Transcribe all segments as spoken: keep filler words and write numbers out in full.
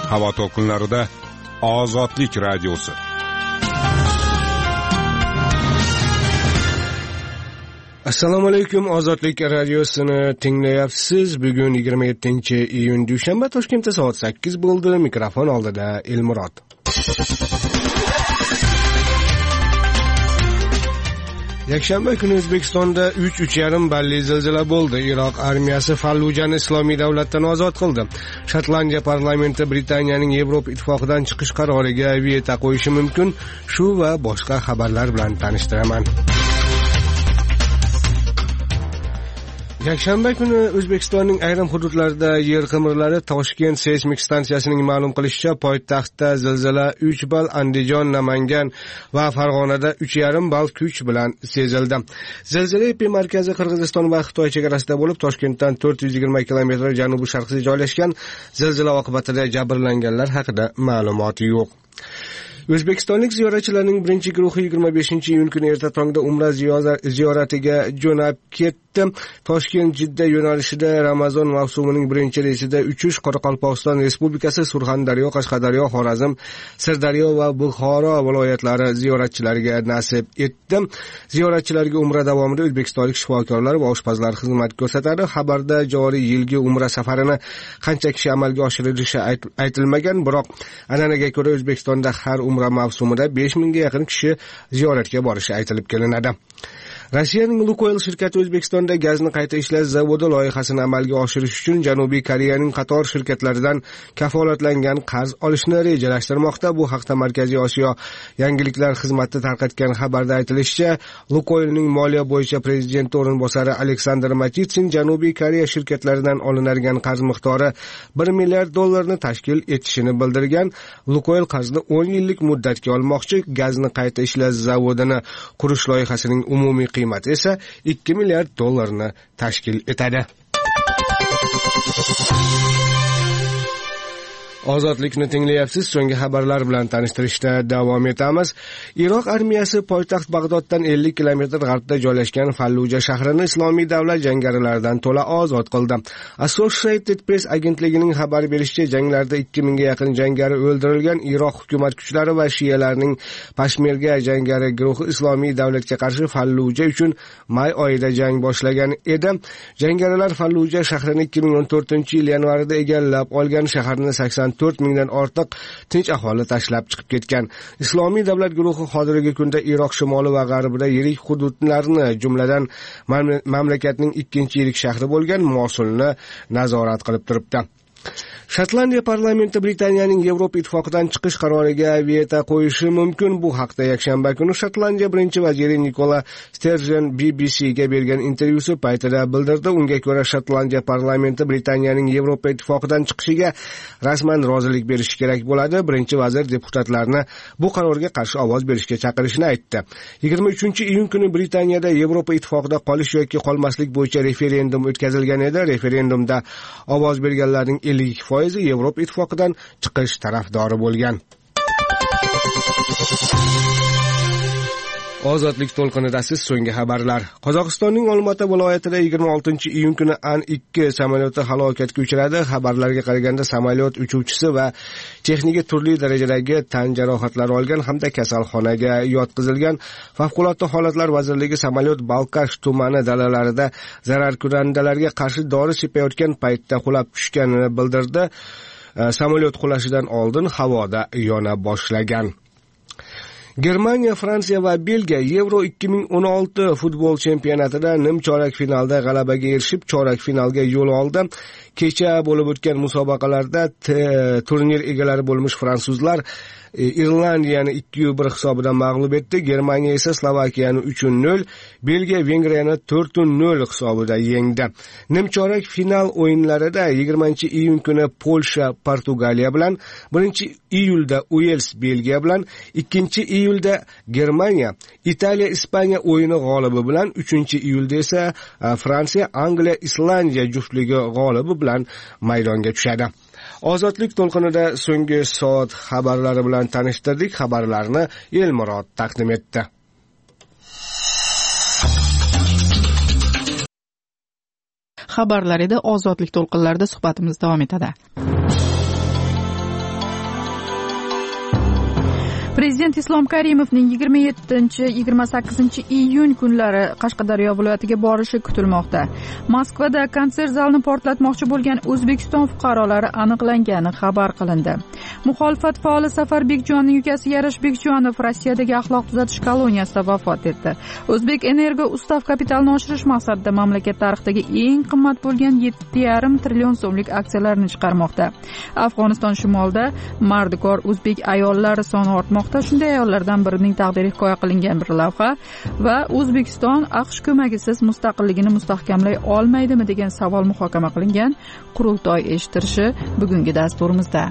Havo to'lqinlarida Ozodlik radiosi. Assalomu alaykum, Ozodlik radiosini tinglayapsiz. Bugun yigirma yettinchi iyun dushanba, Toshkentda soat sakkiz bo'ldi. Mikrofon oldida Elmurod. Yakshanba kuni O'zbekistonda uch uch yarim balli zilzila bo'ldi. Iroq armiyasi Fallujani islomiy davlatdan ozod qildi. Shotlandiya parlamenti Britaniyaning Yevropa ittifoqidan chiqish qaroriga veto qo'yishi mumkin. Shu va boshqa xabarlar bilan tanishtiraman. Yakshanba kuni O'zbekistonning ayrim hududlarida yer qimirlari. Toshkent seysmik stansiyasining ma'lum qilishicha, poytaxtda zilzila uch ball, Andijon, Namangan va Farg'onada uch yarim ball kuch bilan sezildi. Zilzila epimarkazi Qirg'iziston va Xitoy chegarasida bo'lib, Toshkentdan to'rt yuz yigirma kilometr janubi-sharqida joylashgan. Zilzila oqibatida jabrlanganlar haqida ma'lumot yo'q. O'zbekistonlik ziyoratchilarning birinchi guruhi yigirma beshinchi iyun kuni erta tongda Umra ziyoratiga jo'nab ketdi. Toshkent Jidda yo'nalishida Ramazon mavsumining birinchi reysida uchish Qoraqalpog'iston Respublikasi, Surxondaryo, Qashqadaryo, Xorazm, Sirdaryo va Buxoro viloyatlari ziyoratchilariga nasib etdi. Ziyoratchilarga Umra davomida o'zbekistonlik shifokorlar va oshpazlar xizmat ko'rsatadi. Xabarda joriy yilgi Umra safarini qancha kishi amalga oshirilishi aytilmagan, biroq an'anaga ko'ra O'zbekistonda har Umra mavsumida besh mingga yaqin kishi ziyoratga borishi aytilib kelinadi. Rossiyaning Lukoil shirkati O'zbekistonda gazni qayta ishlash zavodi loyihasini amalga oshirish uchun Janubiy Koreyaning qator shirkatlaridan kafolatlangan qarz olishni rejalashtirmoqda. Bu haqda Markaziy Osiyo yangiliklar xizmati tarqatgan xabarda aytilishicha, Lukoilning moliya bo'yicha prezidenti o'rinbosari Aleksandr Machitsin Janubiy Koreya shirkatlaridan olinadigan qarz miqdori bir milliard dollarni tashkil etishini bildirgan. Lukoil qarzni o'n yillik muddatga olmoqchi. Gazni qayta ishlash zavodini qurish loyihasining umumiy qiymati esa ikki milliard dollarni tashkil etadi. Ozodlikni tinglayapsiz. So'nggi xabarlar bilan tanishtirishda davom etamiz. Iroq armiyasi poytaxt Bag'doddan ellik kilometr g'arbda joylashgan Falluja shahrini islomiy davlat jangarilaridan to'la ozod qildi. Associated Press agentligining xabar berishicha, janglarda ikki mingga yaqin jangari o'ldirilgan. Iroq hukumat kuchlari va shiyalarning Peshmerga jangari guruhi islomiy davlatga qarshi Falluja uchun may oyida jang boshlagan edi. Jangarilar Falluja shahrini ikki ming o'n to'rtinchi yil yanvarida egallab olgan. Shaharni sakson to'rt mingdan ortiq tinch aholi tashlab chiqib ketgan. Islomiy davlat guruhi hozirgi kunda Iroq shimoli va g'arbida yirik hududlarni, jumladan mamlakatning ikkinchi yirik shahri bo'lgan Mosulni nazorat qilib turibdi. Shotlandiya parlamenti Britaniyaning Yevropa ittifoqidan chiqish qaroriga veto qo'yishi mumkin. Bu haqda yakshanba kuni Shotlandiya birinchi vaziri Nikola Sturgeon B B C ga bergan intervyusi paytida bildirdi. Unga ko'ra, Shotlandiya parlamenti Britaniyaning Yevropa ittifoqidan chiqishiga rasman rozilik berishi kerak bo'ladi. Birinchi vazir deputatlarni bu qarorga qarshi ovoz berishga chaqirishini aytdi. yigirma uchinchi iyun kuni Britaniyada Yevropa ittifoqida qolish yoki qolmaslik bo'yicha referendum o'tkazilgan edi. Referendumda ovoz berganlarning ellik ikki foizi Yevropa ittifoqidan chiqish tarafdori bo'lgan. Ozodlik to'lqinida siz so'nggi xabarlar. Qozog'istonning Olmaota viloyatida yigirma oltinchi iyun kuni An ikki samolyoti halokatga uchradi. Xabarlarga qaraganda samolyot uchuvchisi va texnika turli darajadagi tan jarohatlari olgan hamda kasalxonaga yotqizilgan. Favqulodda holatlar vazirligi samolyot Balqash tumani dalalarida zararkunandalarga qarshi dori sepayotgan paytda qulab tushganini bildirdi. Samolyot qulashidan oldin havoda yona boshlagan. Germaniya, Fransiya va Belgiya Euro ikki ming o'n olti futbol chempionatida nimchorak finalda g'alabaga erishib, chorak finalga yo'l oldi. Kecha bo'lib o'tgan musobaqalarda turnir egalari bo'lmish fransuzlar Irlandiyani ikki bir hisobidan mag'lub etdi. Germaniya esa Slovakiyani uch nol, Belgiya Vengriyani to'rt nol hisobida yengdi. Nimchorak final o'yinlarida yigirmanchi iyun kuni Polsha Portugaliya bilan, birinchi iyulda Uels Belgiya bilan, ikkinchi iyulda Germaniya Italiya Ispaniya o'yini g'olibi bilan, uchinchi iyulda esa Fransiya Angliya Islandiya juftligi g'olibi bilan maydonga tushadi. Ozodlik to'lqinida so'nggi soat xabarlari bilan tanishtirdik. Xabarlarni Elmurod taqdim etdi. Xabarlar edi. Ozodlik to'lqinlarida suhbatimiz davom etadi. Prezident Islom Karimovning yigirma yettinchi yigirma sakkizinchi iyun kunlari Qashqadaryo viloyatiga borishi kutilmoqda. Moskvada konsert zalini portlatmoqchi bo'lgan O'zbekiston fuqarolari aniqlangani xabar qilindi. Muxolifat faoli Safar Bekjonning ukasi Yarash Bekjonov Rossiyadagi axloq tuzatish koloniyasida vafot etdi. O'zbek Energo ustav kapitalni oshirish maqsadida mamlakat tarixidagi eng qimmat bo'lgan yetti yarim trillion so'mlik aksiyalarni chiqarmoqda. Afg'oniston shimolida mardikor o'zbek ayollari soni ortmoqda. Shunday ayollardan birining taqdiri hikoya qilingan bir lavha va O'zbekiston AQSh ko'magisiz mustaqilligini mustahkamlay olmaydimi degan savol muhokama qilingan qurultoy eshittirishi bugungi dasturimizda.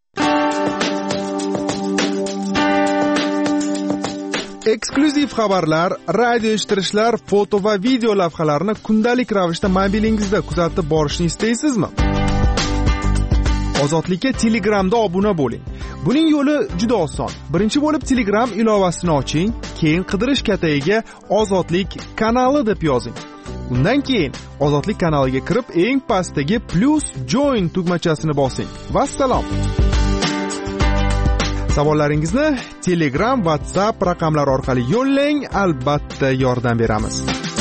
Eksklyuziv xabarlar, radio eshittirishlar, foto va video lavhalarni kundalik ravishda mobilingizda kuzatib borishni istaysizmi? Ozodlikka Telegramda obuna bo'ling. Buning yo'li juda oson. Birinchi bo'lib Telegram ilovasini oching, keyin qidirish katagiga Ozodlik kanali deb yozing. Undan keyin Ozodlik kanaliga kirib, eng pastdagi plus join tugmachasini bosing. Vassalom. Savollaringizni Telegram, WhatsApp raqamlari orqali yo'llang, albatta yordam beramiz.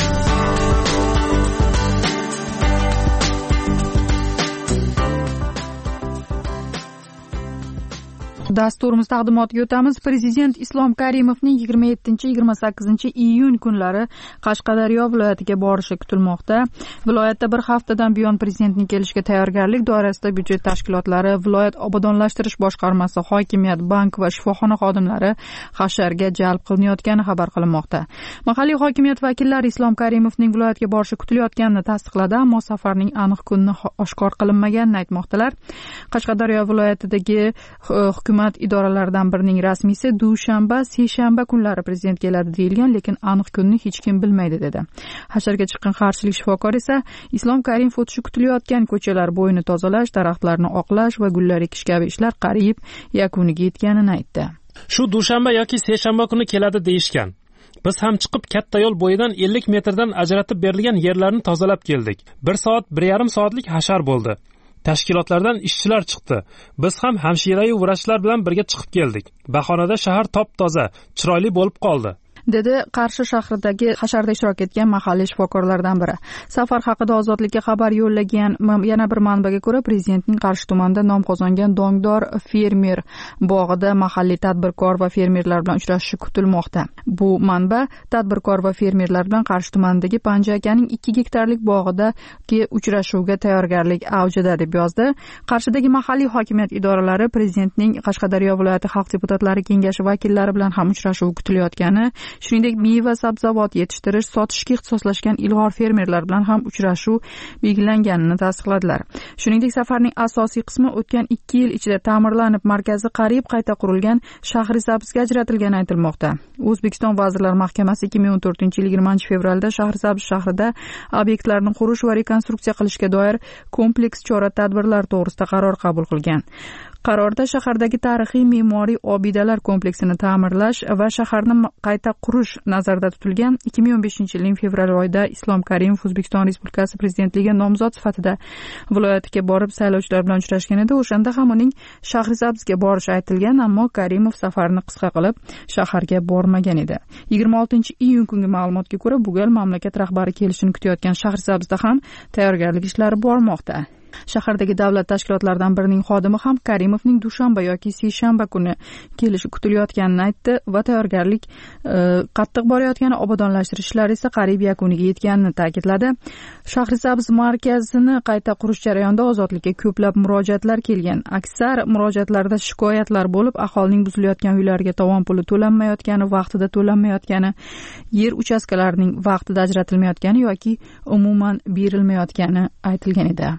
Dasturimiz taqdimotiga o'tamiz. Prezident Islom Karimovning yigirma yettinchi yigirma sakkizinchi iyun kunlari Qashqadaryo viloyatiga borishi kutilmoqda. Viloyatda bir haftadan buyon prezidentning kelishiga tayyorgarlik doirasida byudjet tashkilotlari, viloyat obodonlashtirish boshqarmasi, hokimiyat, bank va shifoxona xodimlari hasharga jalb qilinayotgani xabar qilinmoqda. Mahalliy hokimiyat vakillari Islom Karimovning viloyatga borishi kutilayotganini tasdiqladi, ammo safarning aniq kunini oshkor qilinmaganini aytmoqdalar. Qashqadaryo viloyatidagi hukumat idoralaridan birining rasmiysi dushanba, seshanba kunlari prezident keladi deyilgan, lekin aniq kunni hech kim bilmaydi dedi. Hasharga chiqqan qarshilik shifokor esa Islom Karimov o'tishi kutilayotgan ko'chalar bo'yini tozalash, daraxtlarni oqlash va gullar ekish kabi ishlar qariyb yakuniga yetganini aytdi. Shu dushanba yoki seshanba kuni keladi deyishgan. Biz ham chiqib katta yo'l bo'yidan ellik metrdan ajratib berilgan yerlarni tozalab keldik. bir soat, bir yarim soatlik hashar bo'ldi. Tashkilotlardan ishchilar chiqdi. Biz ham hamshira va vrachlar bilan birga chiqib keldik. Bahonada shahar top-toza, chiroyli bo'lib qoldi, dedi Qarshi shahridagi hasharda ishtirok etgan mahalliy shifokorlardan biri. Safar haqida Ozodlikka xabar yo'llagan yana bir manbaga ko'ra, prezidentning Qarshi tumanida nom qozongan Dongdor fermer bog'ida mahalliy tadbirkor va fermerlar bilan uchrashishi kutilmoqda. Bu manba tadbirkor va fermerlar bilan Qarshi tumanidagi Panja akaning ikki gektarlik bog'idagi uchrashuvga tayyorgarlik avjida deb yozdi. Qarshidagi mahalliy hokimiyat idoralari prezidentning Qashqadaryo viloyati xalq deputatlari kengashi vakillari bilan ham uchrashuv kutilayotgani, shuningdek meva sabzavot yetishtirish, sotishga ixtisoslashgan ilg'or fermerlar bilan ham uchrashuv belgilanganini tasdiqladilar. Shuningdek, safarning asosiy qismi o'tgan ikki yil ichida ta'mirlanib, markazi qariyb qayta qurilgan Shahrisabzga ajratilgani aytilmoqda. O'zbekiston Vazirlar Mahkamasi ikki ming o'n to'rtinchi yil yigirmanchi fevralda Shahrisabz shahrida obyektlarni qurish va rekonstruksiya qilishga doir kompleks chora-tadbirlar to'g'risida qaror qabul qilgan. Qarorda shahardagi tarixiy me'moriy obidalar kompleksini ta'mirlash va shaharni qayta qurish nazarda tutilgan. ikki ming o'n beshinchi yilning fevral oyida Islom Karimov O'zbekiston Respublikasi prezidentligiga nomzod sifatida viloyatga borib saylovchilar bilan uchrashgan edi. O'shanda ham uning Shahrisabzga borishi aytilgan, ammo Karimov safarni qisqa qilib shaharga bormagan edi. yigirma oltinchi iyun kungi ma'lumotga ko'ra, bu gal mamlakat rahbari kelishini kutayotgan Shahrisabzda ham tayyorgarlik ishlari bormoqda. Shahardagi davlat tashkilotlaridan birining xodimi ham Karimovning dushanba yoki seshanba kuni kelishi kutilayotganini aytdi va tayyorgarlik e, qattiq borayotgani, obodonlashtirish ishlari esa qariyb yakuniga yetganini ta'kidladi. Shahrisabz markazini qayta qurish jarayonida Ozodlikka ko'plab murojaatlar kelgan. Aksar murojaatlarda shikoyatlar bo'lib, aholining buzilayotgan uylariga tovon puli to'lanmayotgani, vaqtida to'lanmayotgani, yer uchastkalarining vaqtida ajratilmayotgani yoki umuman berilmayotgani aytilgan edi.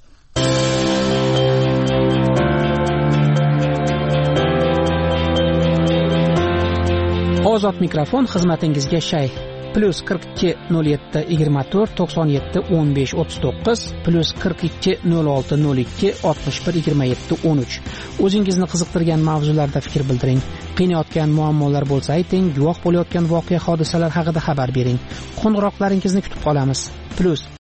Ozod mikrofon xizmatingizga shay. Plus qirq ikki nol yetti yigirma to'rt to'qson yetti o'n besh o'ttiz to'qqiz, plus qirq ikki nol olti nol ikki oltmish bir yigirma yetti o'n uch. O'zingizni qiziqtirgan mavzularda fikr bildiring. Qiynayotgan muammolar bo'lsa ayting, guvoh bo'layotgan voqea hodisalar haqida xabar bering. Qo'ng'iroqlaringizni kutib qolamiz. Plus